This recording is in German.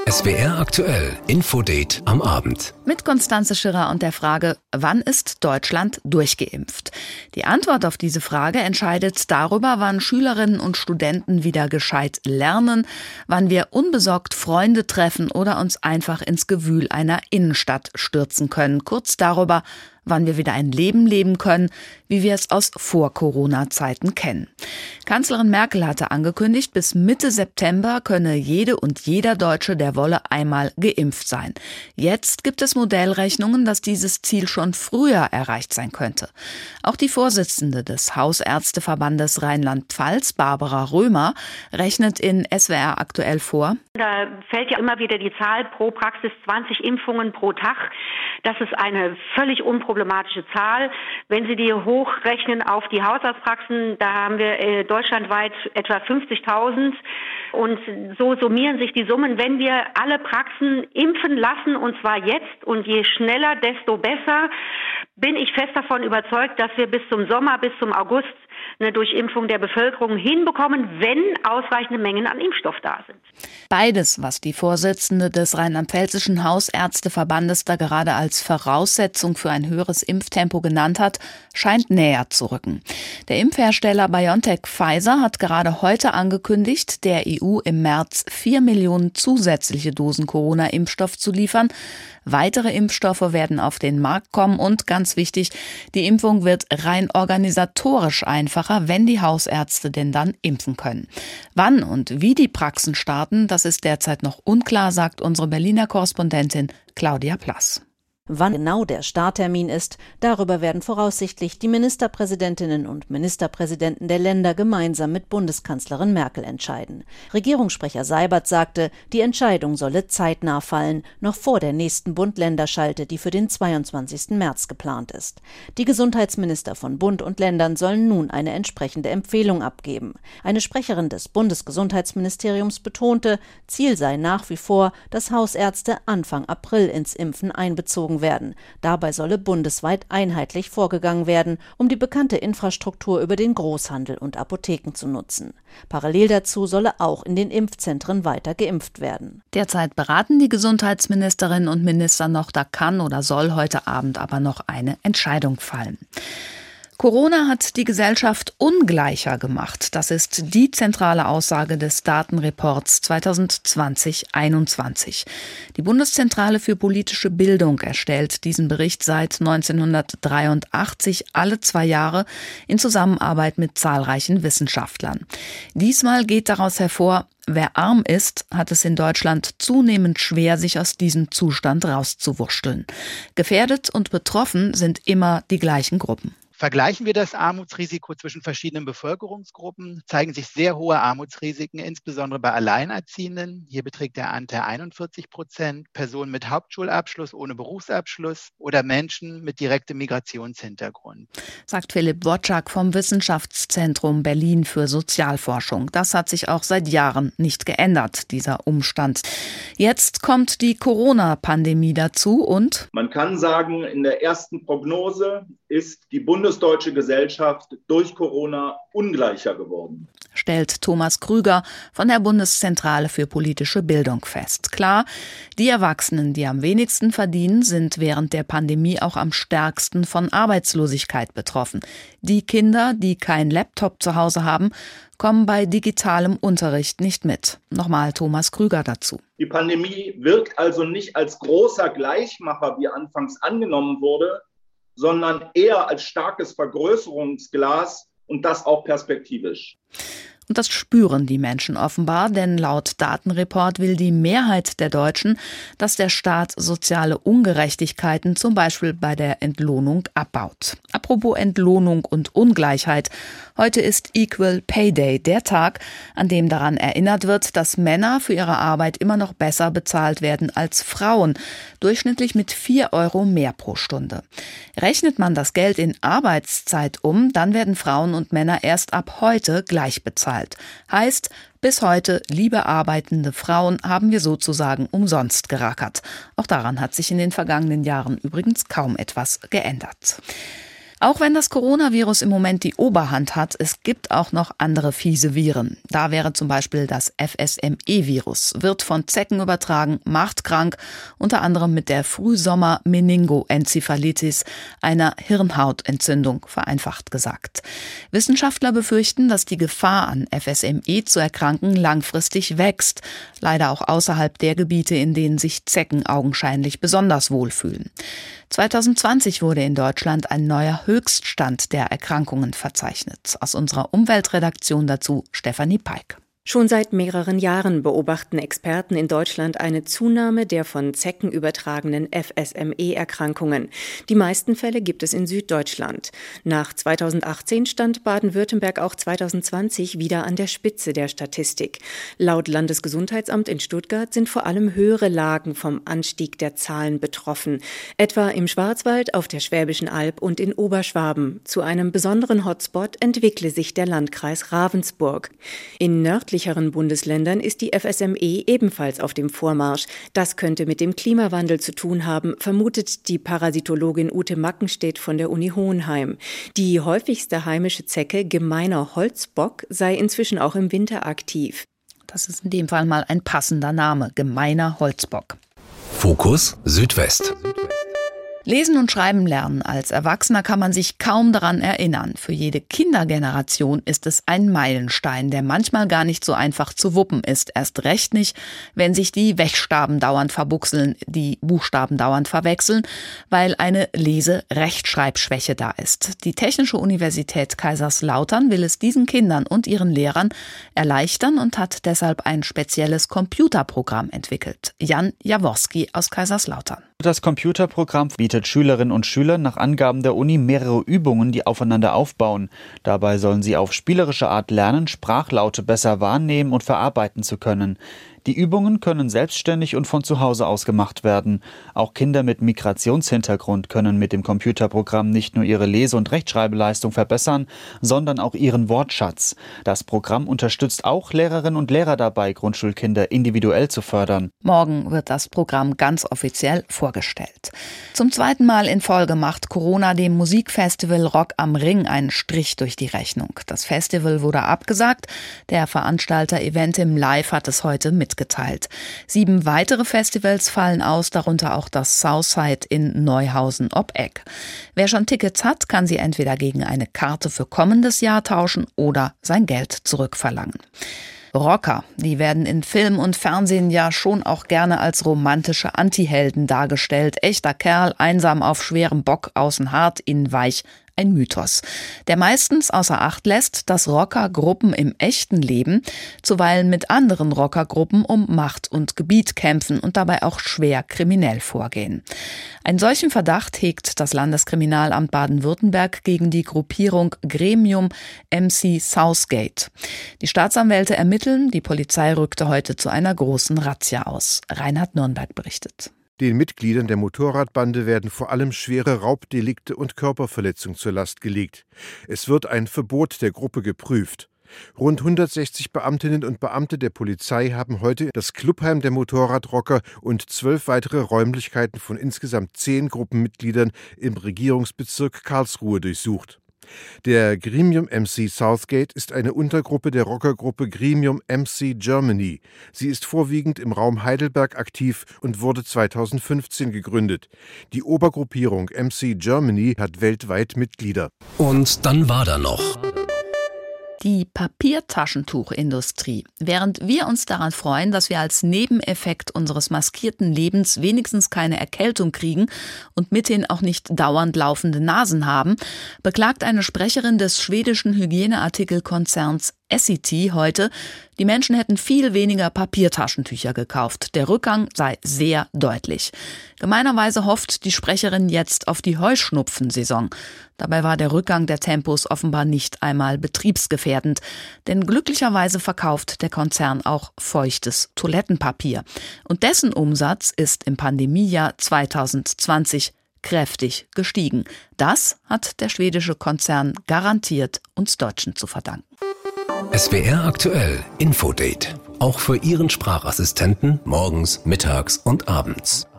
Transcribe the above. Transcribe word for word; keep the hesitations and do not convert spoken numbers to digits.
S W R aktuell, Infodate am Abend. Mit Constanze Schirrer und der Frage, wann ist Deutschland durchgeimpft? Die Antwort auf diese Frage entscheidet darüber, wann Schülerinnen und Studenten wieder gescheit lernen, wann wir unbesorgt Freunde treffen oder uns einfach ins Gewühl einer Innenstadt stürzen können. Kurz darüber, wann wir wieder ein Leben leben können, wie wir es aus Vor-Corona-Zeiten kennen. Kanzlerin Merkel hatte angekündigt, bis Mitte September könne jede und jeder Deutsche, der wolle, einmal geimpft sein. Jetzt gibt es Modellrechnungen, dass dieses Ziel schon früher erreicht sein könnte. Auch die Vorsitzende des Hausärzteverbandes Rheinland-Pfalz, Barbara Römer, rechnet in S W R aktuell vor: Da fällt ja immer wieder die Zahl pro Praxis zwanzig Impfungen pro Tag. Das ist eine völlig unproblematische Zahl. Wenn Sie die hochrechnen auf die Hausarztpraxen, da haben wir äh, deutschlandweit etwa fünfzigtausend. Und so summieren sich die Summen. Wenn wir alle Praxen impfen lassen, und zwar jetzt, und je schneller, desto besser, bin ich fest davon überzeugt, dass wir bis zum Sommer, bis zum August eine Durchimpfung der Bevölkerung hinbekommen, wenn ausreichende Mengen an Impfstoff da sind. Beides, was die Vorsitzende des Rheinland-Pfälzischen Hausärzteverbandes da gerade als Voraussetzung für ein höheres Impftempo genannt hat, scheint näher zu rücken. Der Impfhersteller BioNTech Pfizer hat gerade heute angekündigt, der E U im März vier Millionen zusätzliche Dosen Corona-Impfstoff zu liefern. Weitere Impfstoffe werden auf den Markt kommen und, ganz wichtig, die Impfung wird rein organisatorisch einfacher, wenn die Hausärzte denn dann impfen können. Wann und wie die Praxen starten, das ist derzeit noch unklar, sagt unsere Berliner Korrespondentin Claudia Plass. Wann genau der Starttermin ist, darüber werden voraussichtlich die Ministerpräsidentinnen und Ministerpräsidenten der Länder gemeinsam mit Bundeskanzlerin Merkel entscheiden. Regierungssprecher Seibert sagte, die Entscheidung solle zeitnah fallen, noch vor der nächsten Bund-Länder-Schalte, die für den zweiundzwanzigsten März geplant ist. Die Gesundheitsminister von Bund und Ländern sollen nun eine entsprechende Empfehlung abgeben. Eine Sprecherin des Bundesgesundheitsministeriums betonte, Ziel sei nach wie vor, dass Hausärzte Anfang April ins Impfen einbezogen werden. Dabei solle bundesweit einheitlich vorgegangen werden, um die bekannte Infrastruktur über den Großhandel und Apotheken zu nutzen. Parallel dazu solle auch in den Impfzentren weiter geimpft werden. Derzeit beraten die Gesundheitsministerinnen und Minister noch, da kann oder soll heute Abend aber noch eine Entscheidung fallen. Corona hat die Gesellschaft ungleicher gemacht. Das ist die zentrale Aussage des Datenreports zwanzig zwanzig einundzwanzig. Die Bundeszentrale für politische Bildung erstellt diesen Bericht seit neunzehnhundertdreiundachtzig alle zwei Jahre in Zusammenarbeit mit zahlreichen Wissenschaftlern. Diesmal geht daraus hervor, wer arm ist, hat es in Deutschland zunehmend schwer, sich aus diesem Zustand rauszuwurschteln. Gefährdet und betroffen sind immer die gleichen Gruppen. Vergleichen wir das Armutsrisiko zwischen verschiedenen Bevölkerungsgruppen, zeigen sich sehr hohe Armutsrisiken, insbesondere bei Alleinerziehenden. Hier beträgt der Anteil einundvierzig Prozent, Personen mit Hauptschulabschluss ohne Berufsabschluss oder Menschen mit direktem Migrationshintergrund. Sagt Philipp Wotschak vom Wissenschaftszentrum Berlin für Sozialforschung. Das hat sich auch seit Jahren nicht geändert, dieser Umstand. Jetzt kommt die Corona-Pandemie dazu und man kann sagen, in der ersten Prognose ist die bundesdeutsche Gesellschaft durch Corona ungleicher geworden, stellt Thomas Krüger von der Bundeszentrale für politische Bildung fest. Klar, die Erwachsenen, die am wenigsten verdienen, sind während der Pandemie auch am stärksten von Arbeitslosigkeit betroffen. Die Kinder, die kein Laptop zu Hause haben, kommen bei digitalem Unterricht nicht mit. Nochmal Thomas Krüger dazu. Die Pandemie wirkt also nicht als großer Gleichmacher, wie anfangs angenommen wurde, sondern eher als starkes Vergrößerungsglas und das auch perspektivisch. Und das spüren die Menschen offenbar, denn laut Datenreport will die Mehrheit der Deutschen, dass der Staat soziale Ungerechtigkeiten zum Beispiel bei der Entlohnung abbaut. Apropos Entlohnung und Ungleichheit. Heute ist Equal Pay Day, der Tag, an dem daran erinnert wird, dass Männer für ihre Arbeit immer noch besser bezahlt werden als Frauen, durchschnittlich mit vier Euro mehr pro Stunde. Rechnet man das Geld in Arbeitszeit um, dann werden Frauen und Männer erst ab heute gleich bezahlt. Heißt, bis heute, liebe arbeitende Frauen, haben wir sozusagen umsonst gerackert. Auch daran hat sich in den vergangenen Jahren übrigens kaum etwas geändert. Auch wenn das Coronavirus im Moment die Oberhand hat, es gibt auch noch andere fiese Viren. Da wäre zum Beispiel das F S M E-Virus, wird von Zecken übertragen, macht krank, unter anderem mit der Frühsommer-Meningoenzephalitis, einer Hirnhautentzündung, vereinfacht gesagt. Wissenschaftler befürchten, dass die Gefahr, an F S M E zu erkranken, langfristig wächst, leider auch außerhalb der Gebiete, in denen sich Zecken augenscheinlich besonders wohlfühlen. zwanzig zwanzig wurde in Deutschland ein neuer Höchststand der Erkrankungen verzeichnet. Aus unserer Umweltredaktion dazu Stefanie Peik. Schon seit mehreren Jahren beobachten Experten in Deutschland eine Zunahme der von Zecken übertragenen F S M E-Erkrankungen. Die meisten Fälle gibt es in Süddeutschland. Nach zweitausendachtzehn stand Baden-Württemberg auch zwanzig zwanzig wieder an der Spitze der Statistik. Laut Landesgesundheitsamt in Stuttgart sind vor allem höhere Lagen vom Anstieg der Zahlen betroffen. Etwa im Schwarzwald, auf der Schwäbischen Alb und in Oberschwaben. Zu einem besonderen Hotspot entwickle sich der Landkreis Ravensburg. In nördlichen Bundesländern ist die F S M E ebenfalls auf dem Vormarsch. Das könnte mit dem Klimawandel zu tun haben, vermutet die Parasitologin Ute Mackenstedt von der Uni Hohenheim. Die häufigste heimische Zecke, Gemeiner Holzbock, sei inzwischen auch im Winter aktiv. Das ist in dem Fall mal ein passender Name, Gemeiner Holzbock. Fokus Südwest. Lesen und Schreiben lernen. Als Erwachsener kann man sich kaum daran erinnern. Für jede Kindergeneration ist es ein Meilenstein, der manchmal gar nicht so einfach zu wuppen ist. Erst recht nicht, wenn sich die Wechstaben dauernd verbuchseln, die Buchstaben dauernd verwechseln, weil eine Lese-Rechtschreibschwäche da ist. Die Technische Universität Kaiserslautern will es diesen Kindern und ihren Lehrern erleichtern und hat deshalb ein spezielles Computerprogramm entwickelt. Jan Jaworski aus Kaiserslautern. Das Computerprogramm bietet Schülerinnen und Schülern nach Angaben der Uni mehrere Übungen, die aufeinander aufbauen. Dabei sollen sie auf spielerische Art lernen, Sprachlaute besser wahrnehmen und verarbeiten zu können. Die Übungen können selbstständig und von zu Hause aus gemacht werden. Auch Kinder mit Migrationshintergrund können mit dem Computerprogramm nicht nur ihre Lese- und Rechtschreibleistung verbessern, sondern auch ihren Wortschatz. Das Programm unterstützt auch Lehrerinnen und Lehrer dabei, Grundschulkinder individuell zu fördern. Morgen wird das Programm ganz offiziell vorgestellt. Zum zweiten Mal in Folge macht Corona dem Musikfestival Rock am Ring einen Strich durch die Rechnung. Das Festival wurde abgesagt. Der Veranstalter Eventim Live hat es heute mitgeteilt. Geteilt. Sieben weitere Festivals fallen aus, darunter auch das Southside in Neuhausen ob Eck. Wer schon Tickets hat, kann sie entweder gegen eine Karte für kommendes Jahr tauschen oder sein Geld zurückverlangen. Rocker, die werden in Film und Fernsehen ja schon auch gerne als romantische Antihelden dargestellt. Echter Kerl, einsam auf schwerem Bock, außen hart, innen weich. Ein Mythos, der meistens außer Acht lässt, dass Rockergruppen im echten Leben zuweilen mit anderen Rockergruppen um Macht und Gebiet kämpfen und dabei auch schwer kriminell vorgehen. Einen solchen Verdacht hegt das Landeskriminalamt Baden-Württemberg gegen die Gruppierung Gremium M C Southgate. Die Staatsanwälte ermitteln, die Polizei rückte heute zu einer großen Razzia aus. Reinhard Nürnberg berichtet. Den Mitgliedern der Motorradbande werden vor allem schwere Raubdelikte und Körperverletzung zur Last gelegt. Es wird ein Verbot der Gruppe geprüft. Rund hundertsechzig Beamtinnen und Beamte der Polizei haben heute das Clubheim der Motorradrocker und zwölf weitere Räumlichkeiten von insgesamt zehn Gruppenmitgliedern im Regierungsbezirk Karlsruhe durchsucht. Der Gremium M C Southgate ist eine Untergruppe der Rockergruppe Gremium M C Germany. Sie ist vorwiegend im Raum Heidelberg aktiv und wurde zweitausendfünfzehn gegründet. Die Obergruppierung M C Germany hat weltweit Mitglieder. Und dann war da noch die Papiertaschentuchindustrie. Während wir uns daran freuen, dass wir als Nebeneffekt unseres maskierten Lebens wenigstens keine Erkältung kriegen und mithin auch nicht dauernd laufende Nasen haben, beklagt eine Sprecherin des schwedischen Hygieneartikelkonzerns Essity heute, die Menschen hätten viel weniger Papiertaschentücher gekauft. Der Rückgang sei sehr deutlich. Gemeinerweise hofft die Sprecherin jetzt auf die Heuschnupfensaison. Dabei war der Rückgang der Tempos offenbar nicht einmal betriebsgefährdend. Denn glücklicherweise verkauft der Konzern auch feuchtes Toilettenpapier. Und dessen Umsatz ist im Pandemiejahr zweitausendzwanzig kräftig gestiegen. Das hat der schwedische Konzern garantiert uns Deutschen zu verdanken. S W R aktuell Infodate. Auch für Ihren Sprachassistenten morgens, mittags und abends.